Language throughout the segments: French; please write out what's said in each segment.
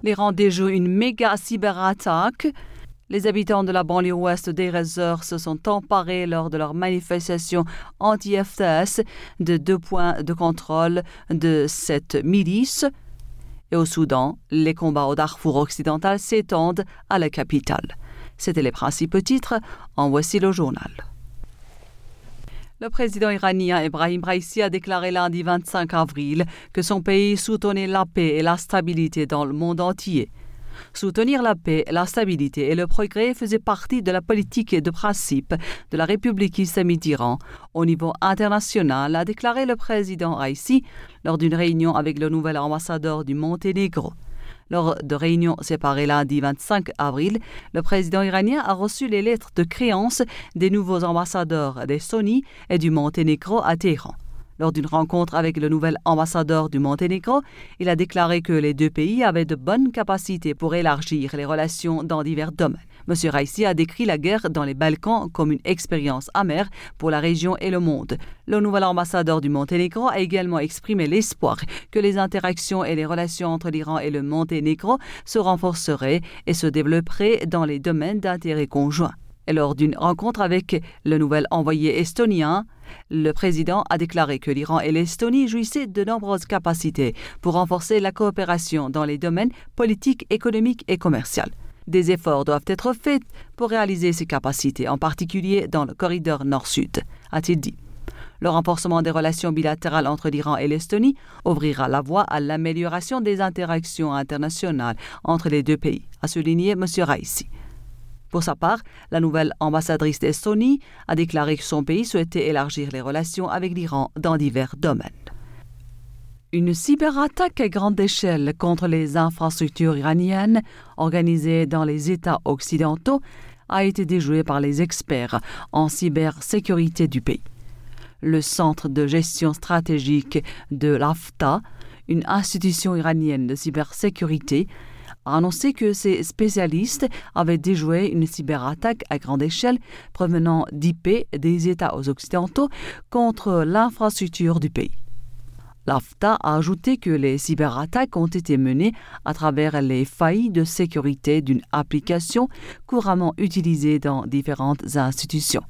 L'Iran déjoue une méga cyberattaque. Les habitants de la banlieue ouest des Rézeurs se sont emparés lors de leur manifestation anti-FTS de 2 points de contrôle de cette milice. Et au Soudan, les combats au Darfour occidental s'étendent à la capitale. C'étaient les principaux titres, en voici le journal. Le président iranien Ebrahim Raïssi a déclaré lundi 25 avril que son pays soutenait la paix et la stabilité dans le monde entier. Soutenir la paix, la stabilité et le progrès faisait partie de la politique et de principe de la République islamique d'Iran au niveau international, a déclaré le président Raïssi lors d'une réunion avec le nouvel ambassadeur du Monténégro. Lors de réunions séparées lundi 25 avril, le président iranien a reçu les lettres de créance des nouveaux ambassadeurs d'Estonie et du Monténégro à Téhéran. Lors d'une rencontre avec le nouvel ambassadeur du Monténégro, il a déclaré que les deux pays avaient de bonnes capacités pour élargir les relations dans divers domaines. M. Raïssi a décrit la guerre dans les Balkans comme une expérience amère pour la région et le monde. Le nouvel ambassadeur du Monténégro a également exprimé l'espoir que les interactions et les relations entre l'Iran et le Monténégro se renforceraient et se développeraient dans les domaines d'intérêt conjoint. Et lors d'une rencontre avec le nouvel envoyé estonien, le président a déclaré que l'Iran et l'Estonie jouissaient de nombreuses capacités pour renforcer la coopération dans les domaines politiques, économiques et commerciaux. Des efforts doivent être faits pour réaliser ces capacités, en particulier dans le corridor nord-sud, a-t-il dit. Le renforcement des relations bilatérales entre l'Iran et l'Estonie ouvrira la voie à l'amélioration des interactions internationales entre les deux pays, a souligné M. Raïssi. Pour sa part, la nouvelle ambassadrice d'Estonie a déclaré que son pays souhaitait élargir les relations avec l'Iran dans divers domaines. Une cyberattaque à grande échelle contre les infrastructures iraniennes organisée dans les États occidentaux a été déjouée par les experts en cybersécurité du pays. Le Centre de gestion stratégique de l'AFTA, une institution iranienne de cybersécurité, a annoncé que ses spécialistes avaient déjoué une cyberattaque à grande échelle provenant d'IP des États occidentaux contre l'infrastructure du pays. L'AFTA a ajouté que les cyberattaques ont été menées à travers les failles de sécurité d'une application couramment utilisée dans différentes institutions.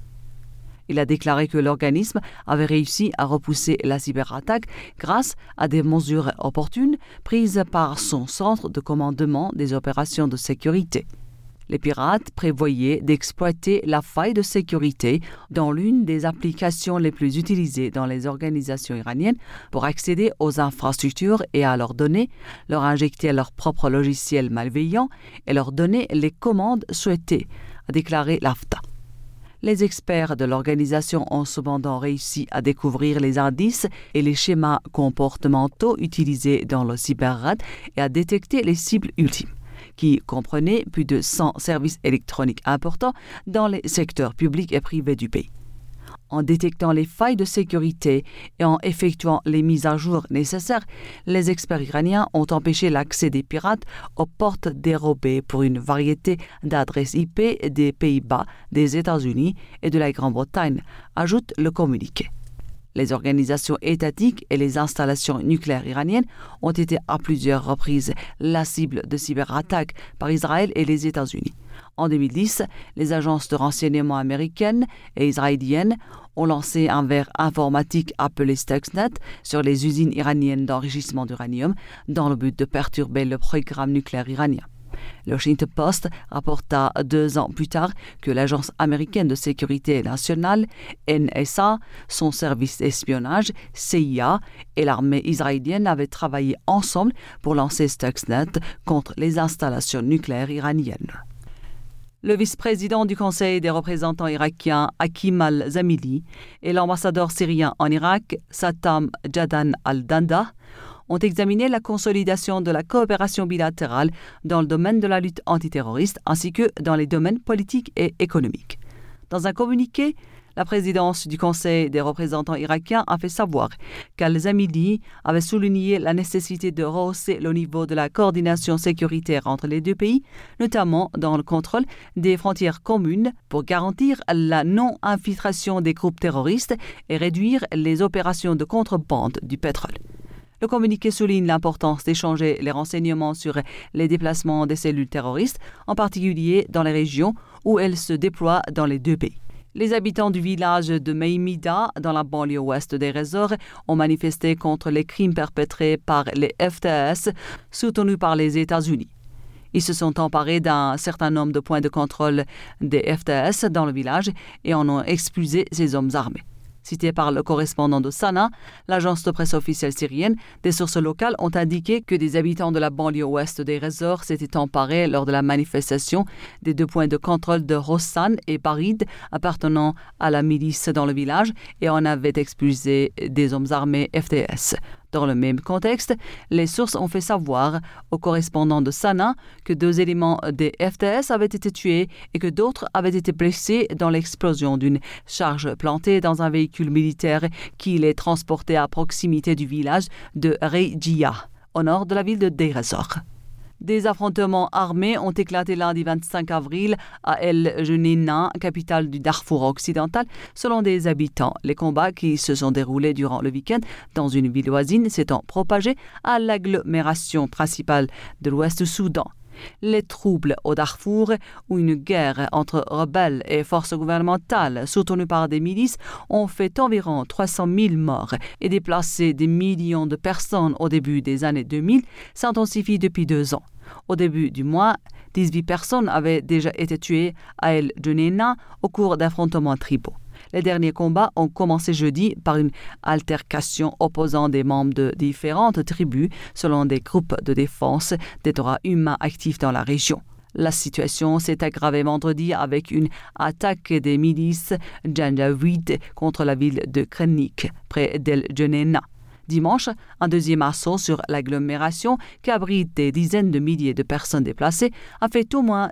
Il a déclaré que l'organisme avait réussi à repousser la cyberattaque grâce à des mesures opportunes prises par son centre de commandement des opérations de sécurité. Les pirates prévoyaient d'exploiter la faille de sécurité dans l'une des applications les plus utilisées dans les organisations iraniennes pour accéder aux infrastructures et à leurs données, leur injecter leur propre logiciel malveillant et leur donner les commandes souhaitées, a déclaré l'AFTA. Les experts de l'organisation ont cependant réussi à découvrir les indices et les schémas comportementaux utilisés dans le cyberraid et à détecter les cibles ultimes, qui comprenaient plus de 100 services électroniques importants dans les secteurs publics et privés du pays. En détectant les failles de sécurité et en effectuant les mises à jour nécessaires, les experts iraniens ont empêché l'accès des pirates aux portes dérobées pour une variété d'adresses IP des Pays-Bas, des États-Unis et de la Grande-Bretagne, ajoute le communiqué. Les organisations étatiques et les installations nucléaires iraniennes ont été à plusieurs reprises la cible de cyberattaques par Israël et les États-Unis. En 2010, les agences de renseignement américaines et israéliennes ont lancé un verre informatique appelé Stuxnet sur les usines iraniennes d'enrichissement d'uranium dans le but de perturber le programme nucléaire iranien. Le Washington Post rapporta 2 ans plus tard que l'Agence américaine de sécurité nationale, NSA, son service d'espionnage, CIA, et l'armée israélienne avaient travaillé ensemble pour lancer Stuxnet contre les installations nucléaires iraniennes. Le vice-président du Conseil des représentants irakiens, Hakim al-Zamili, et l'ambassadeur syrien en Irak, Sattam Jadan al-Danda, ont examiné la consolidation de la coopération bilatérale dans le domaine de la lutte antiterroriste ainsi que dans les domaines politiques et économiques. Dans un communiqué, la présidence du Conseil des représentants irakiens a fait savoir qu'Al-Zamili avait souligné la nécessité de rehausser le niveau de la coordination sécuritaire entre les deux pays, notamment dans le contrôle des frontières communes pour garantir la non-infiltration des groupes terroristes et réduire les opérations de contrebande du pétrole. Le communiqué souligne l'importance d'échanger les renseignements sur les déplacements des cellules terroristes, en particulier dans les régions où elles se déploient dans les deux pays. Les habitants du village de Meimida, dans la banlieue ouest des Azores, ont manifesté contre les crimes perpétrés par les FTS, soutenus par les États-Unis. Ils se sont emparés d'un certain nombre de points de contrôle des FTS dans le village et en ont expulsé ces hommes armés. Cité par le correspondant de Sana, l'agence de presse officielle syrienne, des sources locales ont indiqué que des habitants de la banlieue ouest des Azores s'étaient emparés lors de la manifestation des deux points de contrôle de Rossan et Barid appartenant à la milice dans le village et en avaient expulsé des hommes armés FTS. Dans le même contexte, les sources ont fait savoir au correspondant de Sana que 2 éléments des FTS avaient été tués et que d'autres avaient été blessés dans l'explosion d'une charge plantée dans un véhicule militaire qui les transportait à proximité du village de Rejia, au nord de la ville de Deir ez-Zor. Des affrontements armés ont éclaté lundi 25 avril à El Geneina, capitale du Darfour occidental, selon des habitants. Les combats qui se sont déroulés durant le week-end dans une ville voisine s'étant propagés à l'agglomération principale de l'ouest du Soudan. Les troubles au Darfour, où une guerre entre rebelles et forces gouvernementales soutenues par des milices ont fait environ 300 000 morts et déplacé des millions de personnes au début des années 2000, s'intensifient depuis 2 ans. Au début du mois, 18 personnes avaient déjà été tuées à El Geneina au cours d'affrontements tribaux. Les derniers combats ont commencé jeudi par une altercation opposant des membres de différentes tribus selon des groupes de défense des droits humains actifs dans la région. La situation s'est aggravée vendredi avec une attaque des milices Janjaweed contre la ville de Krenik, près d'El Geneina. Dimanche, un deuxième assaut sur l'agglomération qui abrite des dizaines de milliers de personnes déplacées a fait au moins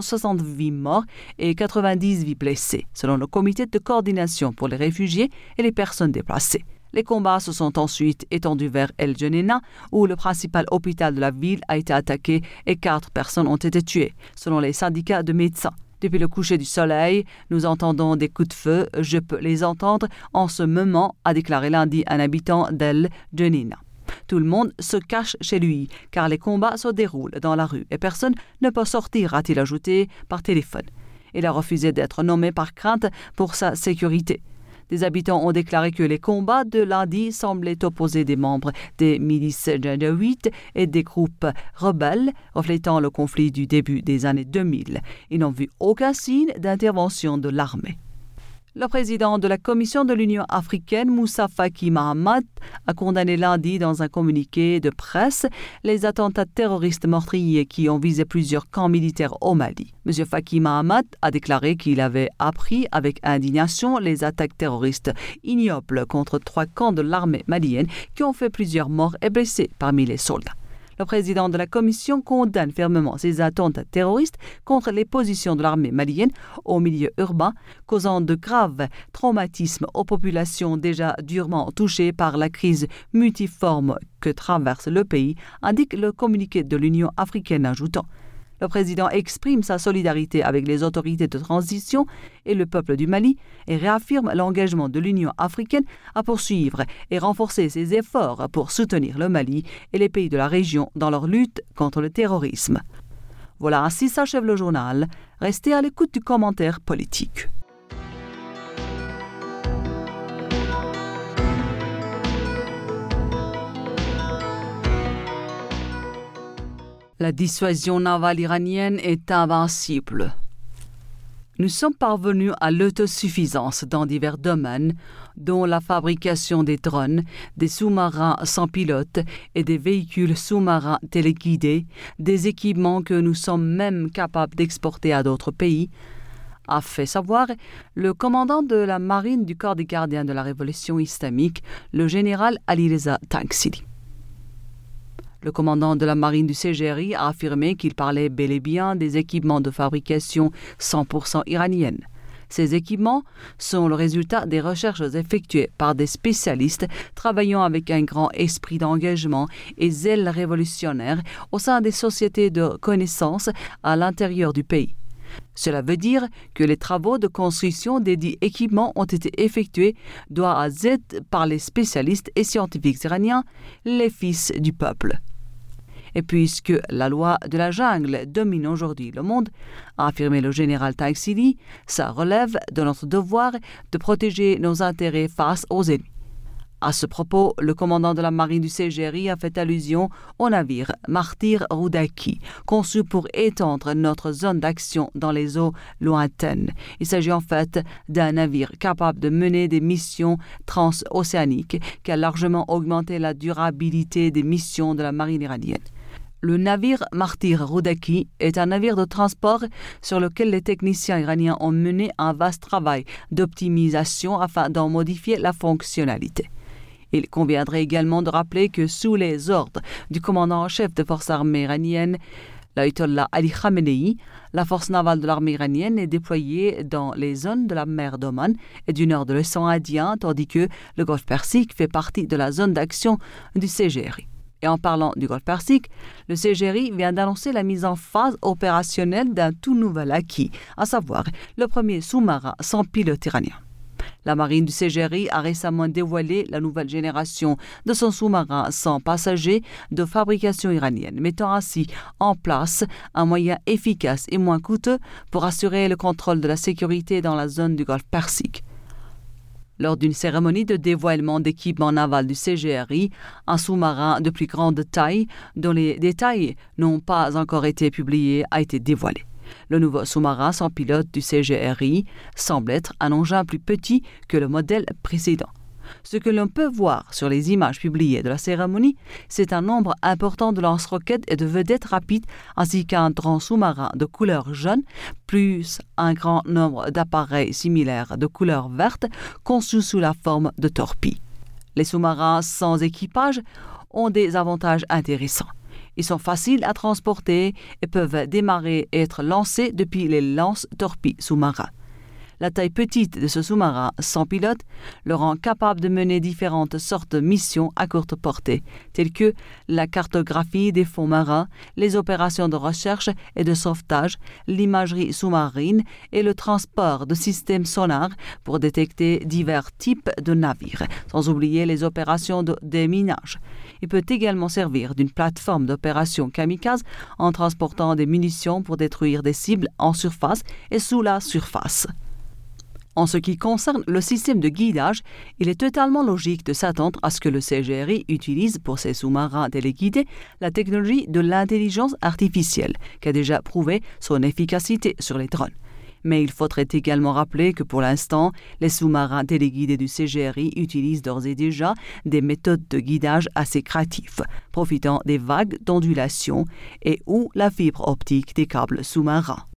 168 morts et 90 blessés, selon le comité de coordination pour les réfugiés et les personnes déplacées. Les combats se sont ensuite étendus vers El Geneina, où le principal hôpital de la ville a été attaqué et 4 personnes ont été tuées, selon les syndicats de médecins. Depuis le coucher du soleil, nous entendons des coups de feu. Je peux les entendre en ce moment, a déclaré lundi un habitant d'El Geneina. Tout le monde se cache chez lui, car les combats se déroulent dans la rue et personne ne peut sortir, a-t-il ajouté, par téléphone. Il a refusé d'être nommé par crainte pour sa sécurité. Des habitants ont déclaré que les combats de lundi semblaient opposer des membres des milices janjaouites et des groupes rebelles, reflétant le conflit du début des années 2000. Ils n'ont vu aucun signe d'intervention de l'armée. Le président de la Commission de l'Union africaine, Moussa Faki Mahamat, a condamné lundi dans un communiqué de presse les attentats terroristes meurtriers qui ont visé plusieurs camps militaires au Mali. M. Faki Mahamat a déclaré qu'il avait appris avec indignation les attaques terroristes ignobles contre 3 camps de l'armée malienne qui ont fait plusieurs morts et blessés parmi les soldats. Le président de la Commission condamne fermement ces attentats terroristes contre les positions de l'armée malienne au milieu urbain, causant de graves traumatismes aux populations déjà durement touchées par la crise multiforme que traverse le pays, indique le communiqué de l'Union africaine, ajoutant: le président exprime sa solidarité avec les autorités de transition et le peuple du Mali et réaffirme l'engagement de l'Union africaine à poursuivre et renforcer ses efforts pour soutenir le Mali et les pays de la région dans leur lutte contre le terrorisme. Voilà, ainsi s'achève le journal. Restez à l'écoute du commentaire politique. La dissuasion navale iranienne est invincible. Nous sommes parvenus à l'autosuffisance dans divers domaines, dont la fabrication des drones, des sous-marins sans pilote et des véhicules sous-marins téléguidés, des équipements que nous sommes même capables d'exporter à d'autres pays, a fait savoir le commandant de la marine du corps des gardiens de la révolution islamique, le général Ali-Reza Tanksiri. Le commandant de la marine du CGRI a affirmé qu'il parlait bel et bien des équipements de fabrication 100% iranienne. Ces équipements sont le résultat des recherches effectuées par des spécialistes travaillant avec un grand esprit d'engagement et zèle révolutionnaire au sein des sociétés de connaissances à l'intérieur du pays. Cela veut dire que les travaux de construction des dits équipements ont été effectués de A à Z par les spécialistes et scientifiques iraniens, les fils du peuple. Et puisque la loi de la jungle domine aujourd'hui le monde, a affirmé le général Taïsili, ça relève de notre devoir de protéger nos intérêts face aux ennemis. À ce propos, le commandant de la marine du CGRI a fait allusion au navire Martyr Roudaki, conçu pour étendre notre zone d'action dans les eaux lointaines. Il s'agit en fait d'un navire capable de mener des missions transocéaniques qui a largement augmenté la durabilité des missions de la marine iranienne. Le navire Martyr Roudaki est un navire de transport sur lequel les techniciens iraniens ont mené un vaste travail d'optimisation afin d'en modifier la fonctionnalité. Il conviendrait également de rappeler que sous les ordres du commandant en chef des forces armées iraniennes, l'ayatollah Ali Khamenei, la force navale de l'armée iranienne est déployée dans les zones de la mer d'Oman et du nord de l'océan Indien, tandis que le Golfe Persique fait partie de la zone d'action du CGRI. Et en parlant du Golfe Persique, le CGRI vient d'annoncer la mise en phase opérationnelle d'un tout nouvel acquis, à savoir le premier sous-marin sans pilote iranien. La marine du CGRI a récemment dévoilé la nouvelle génération de son sous-marin sans passagers de fabrication iranienne, mettant ainsi en place un moyen efficace et moins coûteux pour assurer le contrôle de la sécurité dans la zone du Golfe Persique. Lors d'une cérémonie de dévoilement d'équipement naval du CGRI, un sous-marin de plus grande taille, dont les détails n'ont pas encore été publiés, a été dévoilé. Le nouveau sous-marin sans pilote du CGRI semble être un engin plus petit que le modèle précédent. Ce que l'on peut voir sur les images publiées de la cérémonie, c'est un nombre important de lance-roquettes et de vedettes rapides, ainsi qu'un grand sous-marin de couleur jaune, plus un grand nombre d'appareils similaires de couleur verte, conçus sous la forme de torpilles. Les sous-marins sans équipage ont des avantages intéressants. Ils sont faciles à transporter et peuvent démarrer et être lancés depuis les lance-torpilles sous-marins. La taille petite de ce sous-marin sans pilote le rend capable de mener différentes sortes de missions à courte portée, telles que la cartographie des fonds marins, les opérations de recherche et de sauvetage, l'imagerie sous-marine et le transport de systèmes sonars pour détecter divers types de navires, sans oublier les opérations de déminage. Il peut également servir d'une plateforme d'opération kamikaze en transportant des munitions pour détruire des cibles en surface et sous la surface. En ce qui concerne le système de guidage, il est totalement logique de s'attendre à ce que le CGRI utilise pour ses sous-marins téléguidés la technologie de l'intelligence artificielle, qui a déjà prouvé son efficacité sur les drones. Mais il faudrait également rappeler que pour l'instant, les sous-marins téléguidés du CGRI utilisent d'ores et déjà des méthodes de guidage assez créatives, profitant des vagues d'ondulation et ou la fibre optique des câbles sous-marins.